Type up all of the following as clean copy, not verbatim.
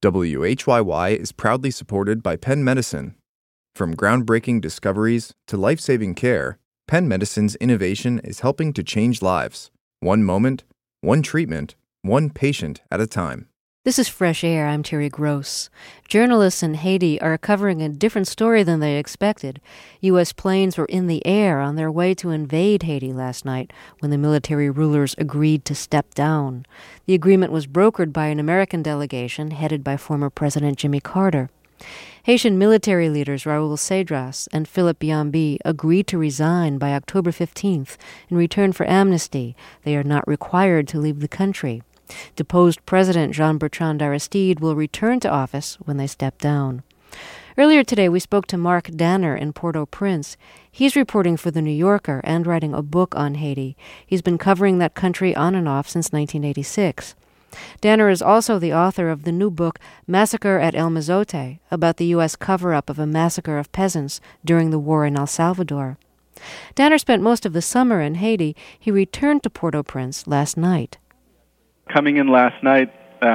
WHYY is proudly supported by Penn Medicine. From groundbreaking discoveries to life-saving care, Penn Medicine's innovation is helping to change lives. One moment, one treatment, one patient at a time. This is Fresh Air. I'm Terry Gross. Journalists in Haiti are covering a different story than they expected. U.S. planes were in the air on their way to invade Haiti last night when the military rulers agreed to step down. The agreement was brokered by an American delegation headed by former President Jimmy Carter. Haitian military leaders Raul Cedras and Philippe Biambi agreed to resign by October 15th in return for amnesty. They are not required to leave the country. Deposed President Jean-Bertrand Aristide will return to office when they step down. Earlier today, we spoke to Mark Danner in Port-au-Prince. He's reporting for The New Yorker and writing a book on Haiti. He's been covering that country on and off since 1986. Danner is also the author of the new book, Massacre at El Mozote, about the U.S. cover-up of a massacre of peasants during the war in El Salvador. Danner spent most of the summer in Haiti. He returned to Port-au-Prince last night. Coming in last night,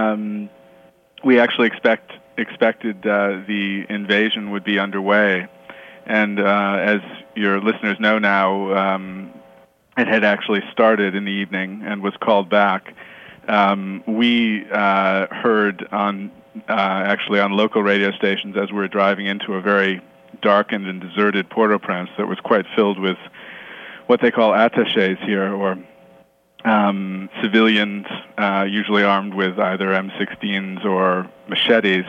we actually expected the invasion would be underway. And as your listeners know now, it had actually started in the evening and was called back. We heard actually on local radio stations as we were driving into a very darkened and deserted Port-au-Prince that was quite filled with what they call attachés here, or civilians, usually armed with either M16s or machetes.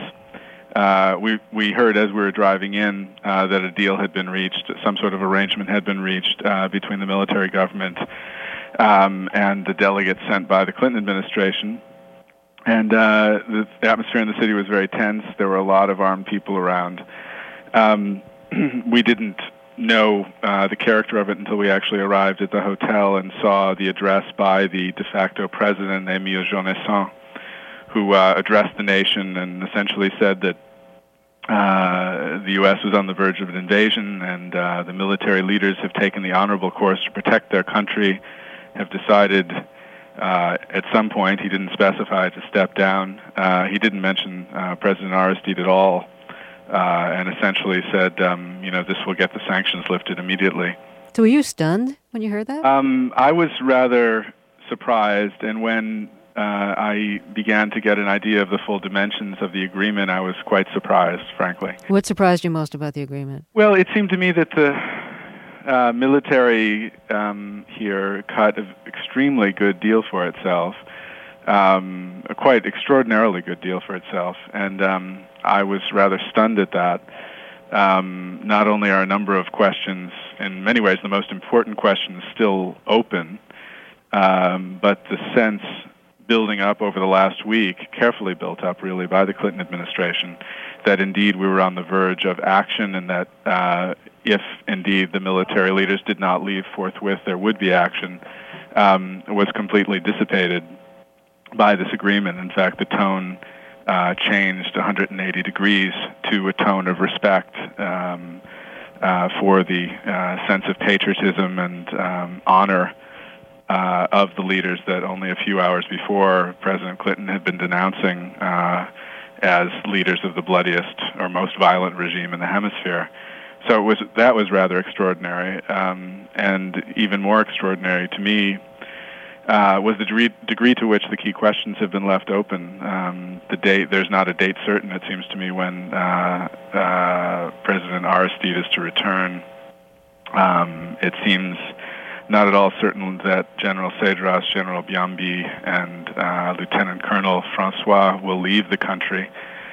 We heard as we were driving in that a deal had been reached, some sort of arrangement had been reached between the military government and the delegates sent by the Clinton administration. And the atmosphere in the city was very tense. There were a lot of armed people around. We didn't know the character of it until we actually arrived at the hotel and saw the address by the de facto president, Émile Jonnessant, who addressed the nation and essentially said that the U.S. was on the verge of an invasion, and the military leaders have taken the honorable course to protect their country, have decided at some point, he didn't specify, to step down. He didn't mention President Aristide at all. And essentially said, this will get the sanctions lifted immediately. So were you stunned when you heard that? I was rather surprised, and when I began to get an idea of the full dimensions of the agreement, I was quite surprised, frankly. What surprised you most about the agreement? Well, it seemed to me that the military here cut an extremely good deal for itself, a quite extraordinarily good deal for itself, and I was rather stunned at that. Not only are a number of questions, in many ways the most important questions, still open, but the sense building up over the last week, carefully built up really by the Clinton administration, that indeed we were on the verge of action, and that if indeed the military leaders did not leave forthwith, there would be action, was completely dissipated by this agreement. In fact, the tone changed 180 degrees to a tone of respect for the sense of patriotism and honor of the leaders that only a few hours before President Clinton had been denouncing as leaders of the bloodiest or most violent regime in the hemisphere. So that was rather extraordinary, and even more extraordinary to me was the degree to which the key questions have been left open. The date, there's not a date certain, it seems to me, when President Aristide is to return. It seems not at all certain that General Cedras, General Biambi, and Lieutenant Colonel Francois will leave the country.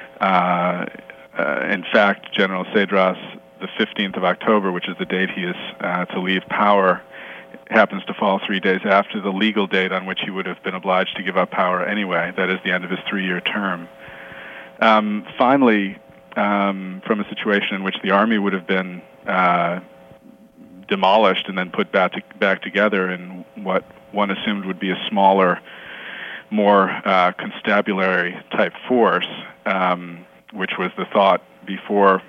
In fact, General Cedras, the 15th of October, which is the date he is to leave power, happens to fall 3 days after the legal date on which he would have been obliged to give up power anyway. That is the end of his 3-year term. Finally, from a situation in which the army would have been demolished and then put back together in what one assumed would be a smaller, more constabulary-type force, which was the thought before,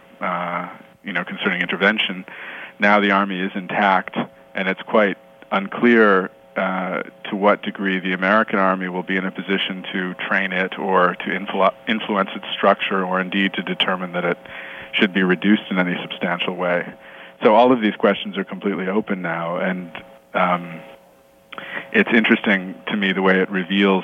concerning intervention. Now the army is intact, and it's quite unclear to what degree the American Army will be in a position to train it or to influence its structure, or indeed to determine that it should be reduced in any substantial way. So all of these questions are completely open now, and it's interesting to me the way it reveals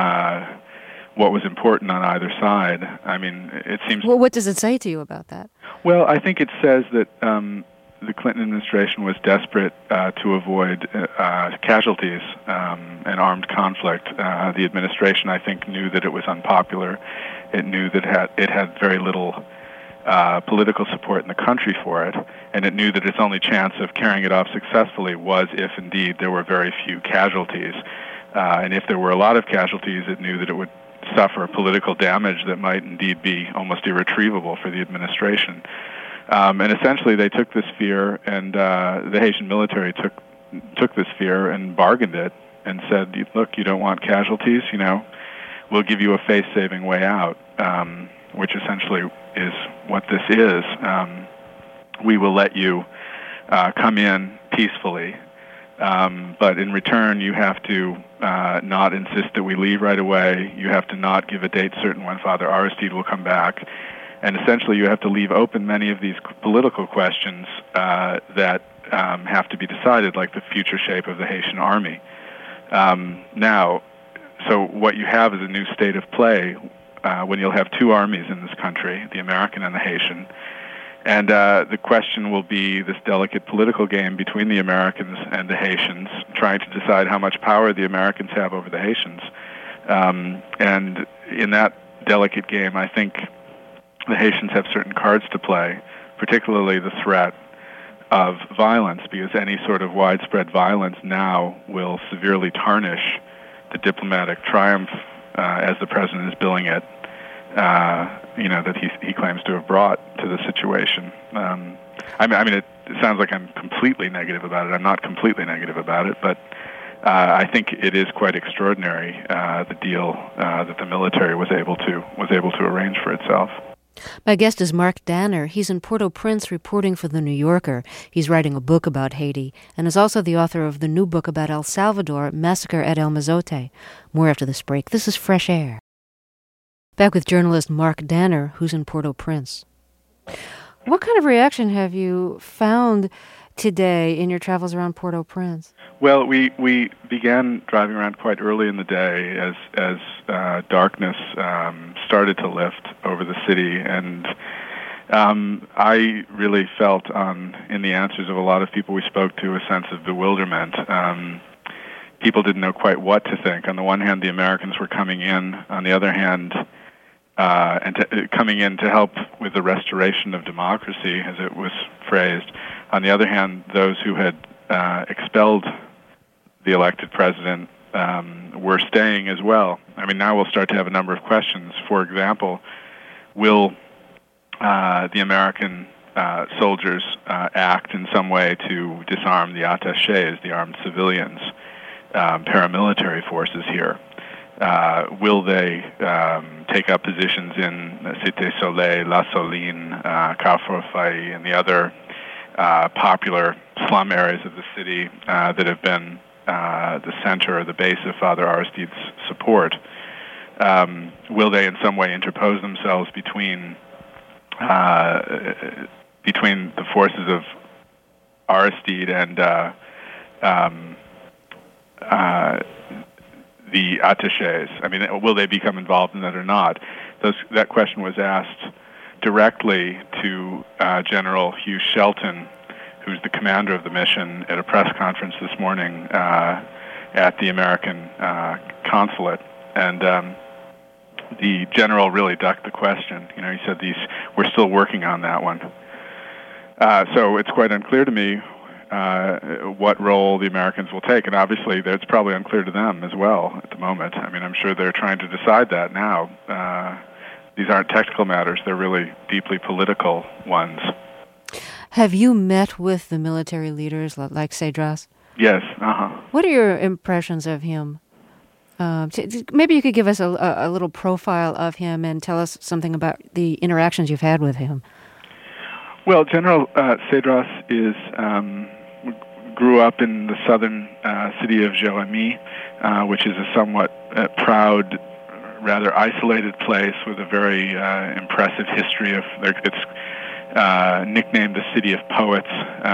what was important on either side. I mean, it seems... Well, what does it say to you about that? Well, I think it says that the Clinton administration was desperate to avoid casualties and armed conflict. The administration, I think, knew that it was unpopular. It knew that it had very little political support in the country for it, and it knew that its only chance of carrying it off successfully was if, indeed, there were very few casualties. And if there were a lot of casualties, it knew that it would suffer political damage that might indeed be almost irretrievable for the administration. And essentially, they took this fear, and the Haitian military took this fear and bargained it, and said, "Look, you don't want casualties, we'll give you a face-saving way out," which essentially is what this is. We will let you come in peacefully, but in return, you have to not insist that we leave right away. You have to not give a date certain when Father Aristide will come back. And essentially, you have to leave open many of these political questions that have to be decided, like the future shape of the Haitian army. Now, so what you have is a new state of play when you'll have two armies in this country, the American and the Haitian. And the question will be this delicate political game between the Americans and the Haitians, trying to decide how much power the Americans have over the Haitians. And in that delicate game, I think the Haitians have certain cards to play, particularly the threat of violence, because any sort of widespread violence now will severely tarnish the diplomatic triumph, as the president is billing it, that he claims to have brought to the situation. I mean, it sounds like I'm completely negative about it. I'm not completely negative about it, but I think it is quite extraordinary, the deal that the military was able to arrange for itself. My guest is Mark Danner. He's in Port-au-Prince reporting for The New Yorker. He's writing a book about Haiti and is also the author of the new book about El Salvador, Massacre at El Mozote. More after this break. This is Fresh Air. Back with journalist Mark Danner, who's in Port-au-Prince. What kind of reaction have you found today in your travels around Port-au-Prince? Well, we began driving around quite early in the day as darkness started to lift over the city, and I really felt in the answers of a lot of people we spoke to a sense of bewilderment. People didn't know quite what to think. On the one hand, the Americans were coming in. On the other hand, coming in to help with the restoration of democracy, as it was phrased. On the other hand, those who had expelled the elected president were staying as well. I mean, now we'll start to have a number of questions. For example, will the American soldiers act in some way to disarm the attachés, the armed civilians, paramilitary forces here? Will they take up positions in Cité Soleil, La Soline, Carrefour Faye, and the other popular slum areas of the city that have been the center or the base of Father Aristide's support? Will they in some way interpose themselves between the forces of Aristide and the attachés? I mean, will they become involved in that or not? That question was asked directly to General Hugh Shelton, who's the commander of the mission, at a press conference this morning at the American consulate. And the general really ducked the question. He said, we're still working on that one. So it's quite unclear to me what role the Americans will take, and obviously it's probably unclear to them as well at the moment. I mean, I'm sure they're trying to decide that now. These aren't technical matters, they're really deeply political ones. Have you met with the military leaders like Cedras? Yes. What are your impressions of him? Maybe you could give us a little profile of him and tell us something about the interactions you've had with him. Well, General Cedras is grew up in the southern city of Jérémie, which is a somewhat proud, rather isolated place with a very impressive history. It's nicknamed the City of Poets.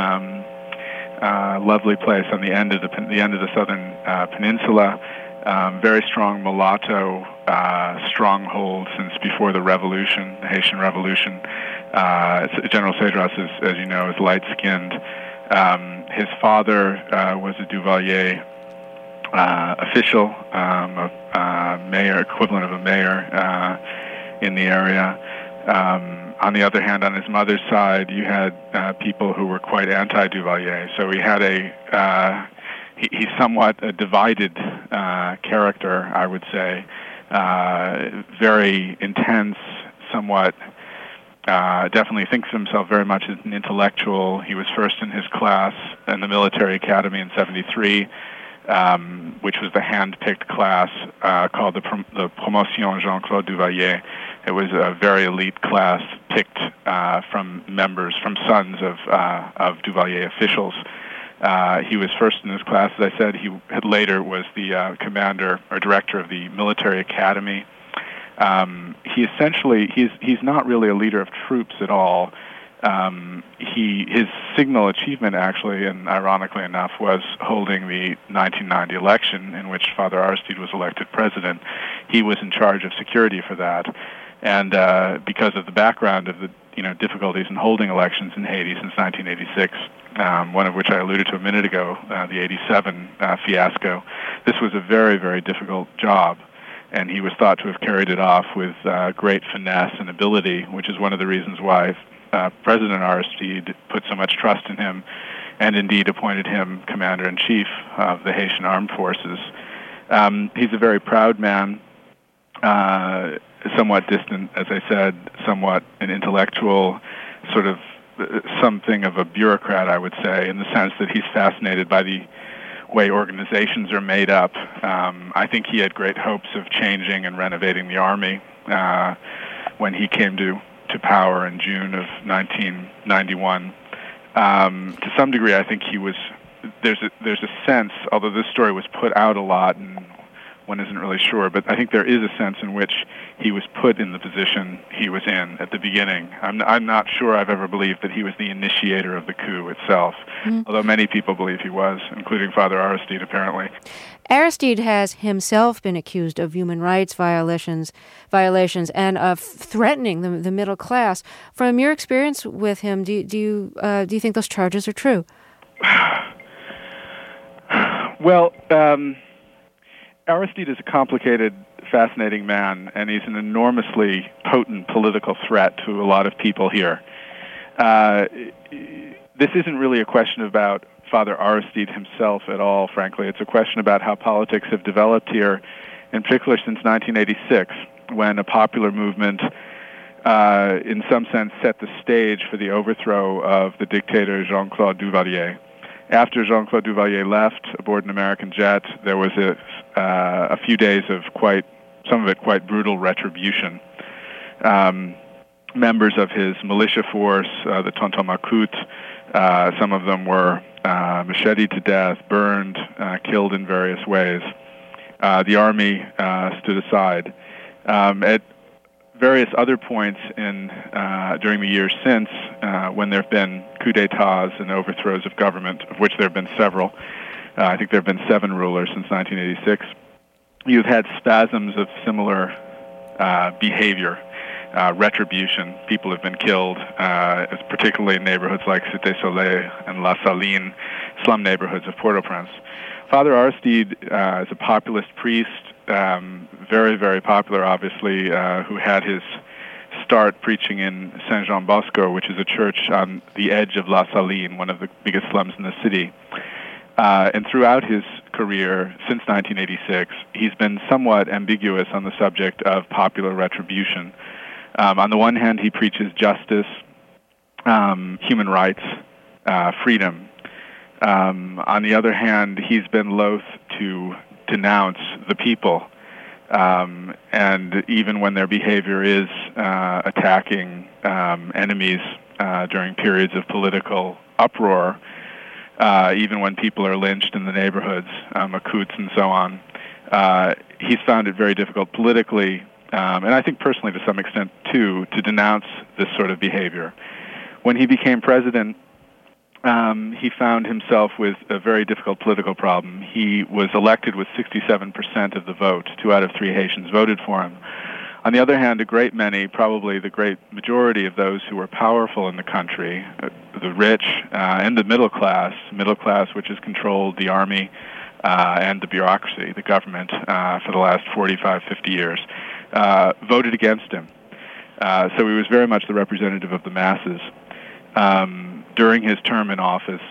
Lovely place on the end of the southern peninsula. Very strong mulatto stronghold since before the revolution, the Haitian Revolution. General Cédras, as you know, is light-skinned. His father was a Duvalier official, a mayor, equivalent of a mayor in the area. On the other hand, on his mother's side, you had people who were quite anti-Duvalier. So he had he's somewhat a divided character, I would say. Very intense, somewhat, definitely thinks of himself very much as an intellectual. He was first in his class in the military academy in '73, which was the hand-picked class called the Promotion Jean-Claude Duvalier. It was a very elite class picked from sons of Duvalier officials. He was first in his class, as I said. He later was the commander or director of the military academy. He's not really a leader of troops at all. His signal achievement, actually, and ironically enough, was holding the 1990 election in which Father Aristide was elected president. He was in charge of security for that, and because of the background of the difficulties in holding elections in Haiti since 1986, one of which I alluded to a minute ago, the '87 fiasco, this was a very, very difficult job. And he was thought to have carried it off with great finesse and ability, which is one of the reasons why President Aristide put so much trust in him and indeed appointed him commander-in-chief of the Haitian Armed Forces. He's a very proud man, somewhat distant, as I said, somewhat an intellectual, sort of something of a bureaucrat, I would say, in the sense that he's fascinated by the way organizations are made up. I think he had great hopes of changing and renovating the army when he came to power in June of 1991. To some degree, I think there's a sense, although this story was put out a lot and one isn't really sure, but I think there is a sense in which he was put in the position he was in at the beginning. I'm not sure I've ever believed that he was the initiator of the coup itself, although many people believe he was, including Father Aristide, apparently. Aristide has himself been accused of human rights violations and of threatening the middle class. From your experience with him, do you think those charges are true? Well, Aristide is a complicated, fascinating man, and he's an enormously potent political threat to a lot of people here. This isn't really a question about Father Aristide himself at all, frankly. It's a question about how politics have developed here, in particular since 1986, when a popular movement, in some sense, set the stage for the overthrow of the dictator Jean-Claude Duvalier. After Jean-Claude Duvalier left aboard an American jet, there was a few days of some of it quite brutal retribution. Members of his militia force, the Tonton Macoute, some of them were macheted to death, burned, killed in various ways. The army stood aside. At various other points during the years since, when there have been coups d'états and overthrows of government, of which there have been several, I think there have been 7 rulers since 1986, you've had spasms of similar behavior, retribution. People have been killed, particularly in neighborhoods like Cité Soleil and La Saline, slum neighborhoods of Port-au-Prince. Father Aristide is a populist priest, very, very popular, obviously, who had his start preaching in Saint-Jean-Bosco, which is a church on the edge of La Saline, one of the biggest slums in the city. And throughout his career, since 1986, he's been somewhat ambiguous on the subject of popular retribution. On the one hand, he preaches justice, human rights, freedom. On the other hand, he's been loath to denounce the people. And even when their behavior is attacking enemies during periods of political uproar, even when people are lynched in the neighborhoods, Makuts and so on. He's found it very difficult politically, and I think personally to some extent too, to denounce this sort of behavior. When he became president, he found himself with a very difficult political problem. He was elected with 67% of the vote. 2 out of 3 Haitians voted for him. On the other hand, a great many, probably the great majority of those who were powerful in the country, the rich and the middle class which has controlled the army and the bureaucracy, the government, for the last 45, 50 years, voted against him. So he was very much the representative of the masses. During his term in office,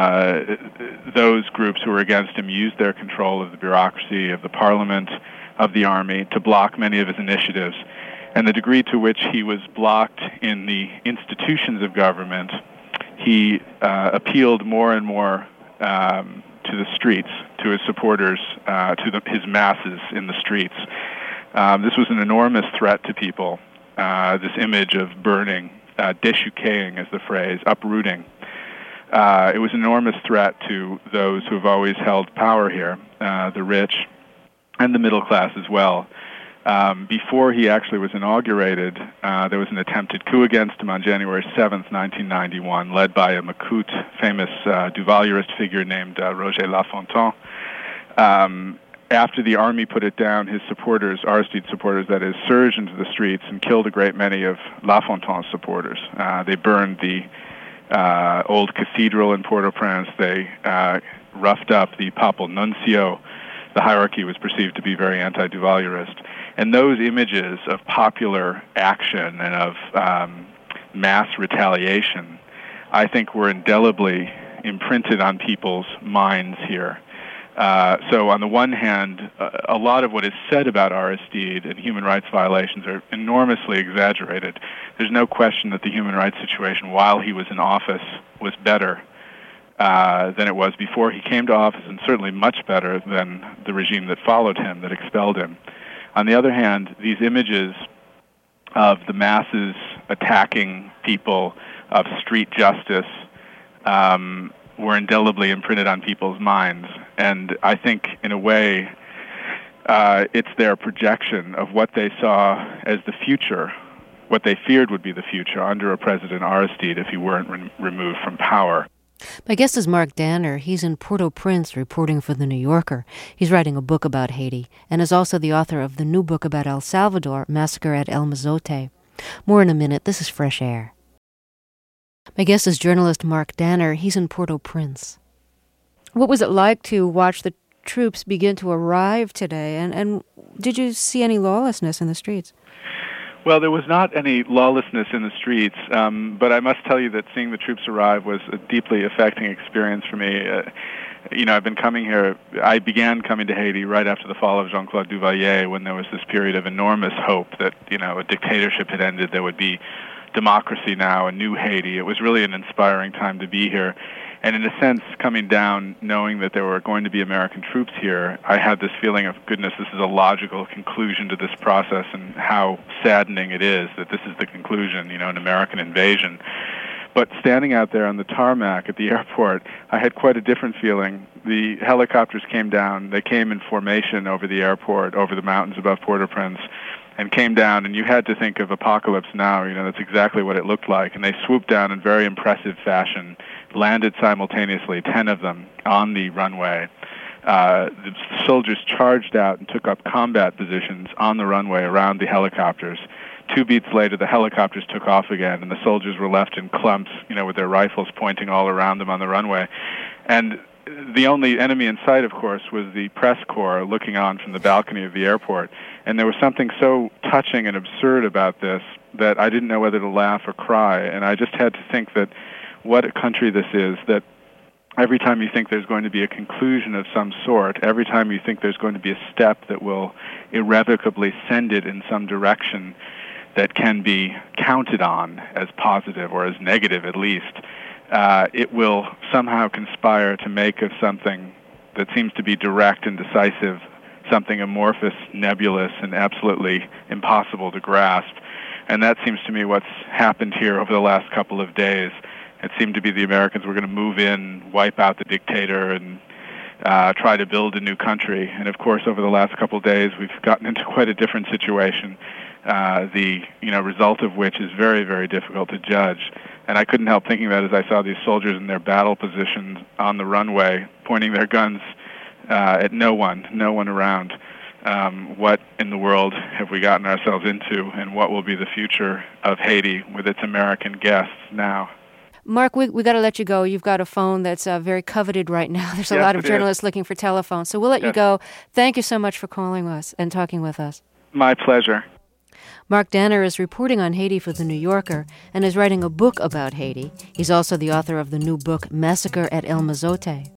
those groups who were against him used their control of the bureaucracy, of the parliament, of the army to block many of his initiatives. And the degree to which he was blocked in the institutions of government, he appealed more and more to the streets, to his supporters, his masses in the streets. This was an enormous threat to people, this image of burning, déchouquéing is the phrase, uprooting. It was an enormous threat to those who have always held power here, the rich and the middle class as well. Before he actually was inaugurated, there was an attempted coup against him on January 7th, 1991, led by a Macoute, famous Duvalierist figure named Roger Lafontaine. After the army put it down, his supporters, Aristide supporters, that is, surged into the streets and killed a great many of Lafontaine's supporters. They burned the old cathedral in Port-au-Prince. They roughed up the papal nuncio. The hierarchy was perceived to be very anti-Duvalierist. And those images of popular action and of mass retaliation, I think, were indelibly imprinted on people's minds here. So on the one hand, a lot of what is said about Aristide and human rights violations are enormously exaggerated. There's no question that the human rights situation while he was in office was better than it was before he came to office, and certainly much better than the regime that followed him, that expelled him. On the other hand, these images of the masses attacking people, of street justice, were indelibly imprinted on people's minds. And I think, in a way, it's their projection of what they saw as the future, what they feared would be the future under a President Aristide if he weren't removed from power. My guest is Mark Danner. He's in Port-au-Prince reporting for The New Yorker. He's writing a book about Haiti and is also the author of the new book about El Salvador, Massacre at El Mozote. More in a minute. This is Fresh Air. My guest is journalist Mark Danner. He's in Port-au-Prince. What was it like to watch the troops begin to arrive today? And did you see any lawlessness in the streets? Well, there was not any lawlessness in the streets, but I must tell you that seeing the troops arrive was a deeply affecting experience for me. I've been coming here. I began coming to Haiti right after the fall of Jean-Claude Duvalier, when there was this period of enormous hope that, a dictatorship had ended, there would be democracy now, a new Haiti. It was really an inspiring time to be here. And in a sense, coming down, knowing that there were going to be American troops here, I had this feeling of, goodness, this is a logical conclusion to this process, and how saddening it is that this is the conclusion, an American invasion. But standing out there on the tarmac at the airport, I had quite a different feeling. The helicopters came down. They came in formation over the airport, over the mountains above Port-au-Prince, and came down, and you had to think of Apocalypse Now. That's exactly what it looked like. And they swooped down in very impressive fashion, landed simultaneously, 10 of them, on the runway. The soldiers charged out and took up combat positions on the runway around the helicopters. 2 beats later, the helicopters took off again, and the soldiers were left in clumps, with their rifles pointing all around them on the runway. And the only enemy in sight, of course, was the press corps looking on from the balcony of the airport. And there was something so touching and absurd about this that I didn't know whether to laugh or cry. And I just had to think that what a country this is, that every time you think there's going to be a conclusion of some sort, every time you think there's going to be a step that will irrevocably send it in some direction that can be counted on as positive, or as negative at least, it will somehow conspire to make of something that seems to be direct and decisive something amorphous, nebulous, and absolutely impossible to grasp. And that seems to me what's happened here over the last couple of days. It seemed to be the Americans were going to move in, wipe out the dictator, and try to build a new country. And of course, over the last couple of days, we've gotten into quite a different situation. The result of which is very, very difficult to judge. And I couldn't help thinking that as I saw these soldiers in their battle positions on the runway, pointing their guns at no one around. What in the world have we gotten ourselves into, and what will be the future of Haiti with its American guests now? Mark, we got to let you go. You've got a phone that's very coveted right now. There's a lot of journalists looking for telephones. So we'll let you go. Thank you so much for calling us and talking with us. My pleasure. Mark Danner is reporting on Haiti for The New Yorker and is writing a book about Haiti. He's also the author of the new book, Massacre at El Mozote.